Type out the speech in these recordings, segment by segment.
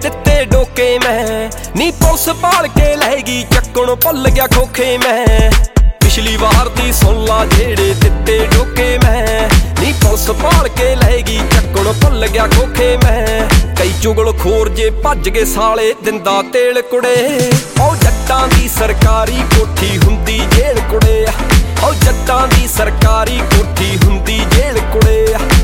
ਦਿੱਤੇ ਡੋਕੇ ਮੈਂ ਨੀ ਪੁਲਿਸ ਭਾਲ ਕੇ ਲੈਗੀ ਚੱਕਣ ਭੁੱਲ ਗਿਆ ਖੋਖੇ ਮੈਂ ਪਿਛਲੀ ਵਾਰ ਦੀ ਸੁਣ ਲਾ ਜਿਹੜੇ ਦਿੱਤੇ ਡੋਕੇ ਮੈਂ ਨੀ ਪੁਲਿਸ ਭਾਲ ਕੇ ਲੈਗੀ ਚੱਕਣ ਭੁੱਲ ਗਿਆ ਖੋਖੇ ਮੈਂ ਕਈ ਚੁਗਲ ਖੋਰ ਜੇ ਭੱਜ ਗਏ ਸਾਲੇ ਦਿੰਦਾ ਤੇਲ ਕੁੜੇ ਉਹ ਜੱਟਾਂ ਦੀ ਸਰਕਾਰੀ ਕੋਠੀ ਹੁੰਦੀ ਜੇਲ੍ਹ ਕੁੜੇ ਉਹ ਜੱਟਾਂ ਦੀ ਸਰਕਾਰੀ ਕੋਠੀ ਹੁੰਦੀ ਜੇਲ੍ਹ ਕੁੜੇ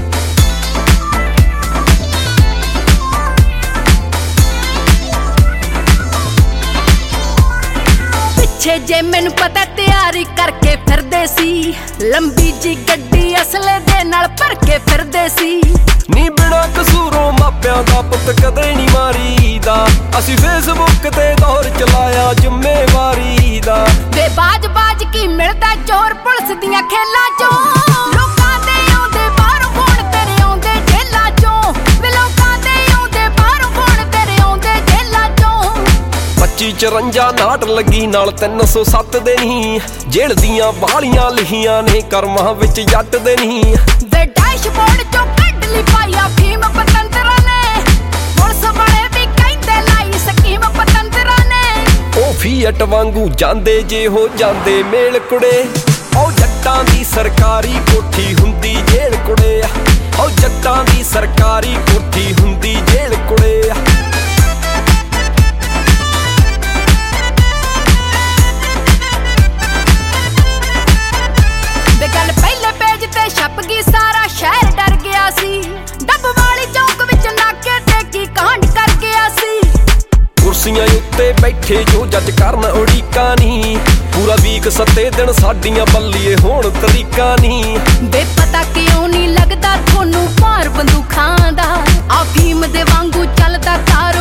ਪਿੱਛੇ ਜੇ ਮੈਨੂੰ ਪਤਾ ਤਿਆਰੀ ਕਰਕੇ ਫਿਰਦੇ ਸੀ ਲੰਬੀ ਜੀ ਗੱਡੀ ਅਸਲੇ ਦੇ ਨਾਲ ਭਰ ਕੇ ਫਿਰਦੇ ਸੀ ਨੀ ਬਿਨਾਂ ਕਸੂਰੋਂ ਮਾਪਿਆਂ ਦਾ ਪੁੱਤ ਕਦੇ ਨਹੀਂ ਮਾਰੀਦਾ ਅਸੀਂ ਫੇਸਬੁੱਕ ਤੇ ਦੌਰ ਚਲਾਇਆ ਜ਼ਿੰਮੇਵਾਰੀ ਦਾ ਵੇ ਬਾਜ ਕੀ ਮਿਲਦਾ ਚੋਰ ਪੁਲਿਸ ਦੀਆਂ ਖੇਲਾਂ ਚੋਂ ਲੋਕਾਂ ਦੇ ਆਉਂਦੇ ਬਾਹਰੋਂ ਫੋਨ ਤੇਰੇ ਆਉਂਦੇ ਜੇਲਾਂ ਚੋਂ ਵੇ ਲੋਕਾਂ ਦੇ ਆਉਂਦੇ ਬਾਹਰੋਂ ਫੋਨ ਤੇਰੇ ਆਉਂਦੇ ਜੇਲਾਂ ਚੋਂ 25-54 ਨਾਟ ਲੱਗੀ ਨਾਲ 307 ਦੇ ਨਹੀਂ ਜੇਲ੍ਹ ਦੀਆਂ ਬਾਲੀਆਂ ਲਿਖੀਆਂ ਨੇ ਕਰਮਾਂ ਵਿੱਚ ਜੱਟ ਦੇ ਨਹੀਂ ਵੇ ਡੈਸ਼ਬੋਰਡ ਚੋਂ ਕੱਢ ਲਈ ਪਾਇਆ ਫੀਮ ਪਤੰਦਰਾਂ ਨੇ ਪੁਲਿਸ ਵਾਲੇ ਵੀ ਕਹਿੰਦੇ ਲਾਈ ਸਕੀਮ ਪਤੰਦਰਾਂ ਨੇ ਉਹ ਫੀਅਟ ਵਾਂਗੂ ਜਾਂਦੇ ਜੇ ਹੋ ਜਾਂਦੇ ਮੇਲ ਕੁੜੇ ਉਹ ਜੱਟਾਂ ਦੀ ਸਰਕਾਰੀ ਕੋਠੀ ਹੁੰਦੀ ਜੇਲ੍ਹ ਕੁੜੇ ਉਹ ਜੱਟਾਂ ਦੀ ਸਰਕਾਰੀ ਕੋਠੀ ਹੁੰਦੀ ਜੇਲ੍ਹ ਕੁੜੇ ਗੱਲ ਪਹਿਲੇ ਪੇਜ ਤੇ ਛਪ ਗਈ ਸਾਰਾ ਸ਼ਹਿਰ ਡਰ ਗਿਆ ਸੀ ਡੱਬ ਵਾਲੀ ਚੌਕ ਵਿੱਚ ਨਾਕੇ ਤੇ ਕੀ ਕਾਂਡ ਕਰ ਗਿਆ ਸੀ ਕੁਰਸੀਆਂ ਉੱਤੇ ਬੈਠੇ ਜੋ ਜੱਜ ਕਰਨ ਉਡੀਕਾਂ ਨਹੀਂ ਪੂਰਾ ਵੀਕ 7 ਦਿਨ ਸਾਡੀਆਂ ਬੱਲੀਏ ਹੋਣ ਤਰੀਕਾ ਨਹੀਂ ਬੇ ਪਤਾ ਕਿਉਂ ਨਹੀਂ ਲੱਗਦਾ ਤੁਹਾਨੂੰ ਭਾਰ ਬੰਦੂਖਾਂ ਦਾ ਆ ਫੀਮ ਦੇ ਵਾਂਗੂ ਚੱਲਦਾ ਤਾਰ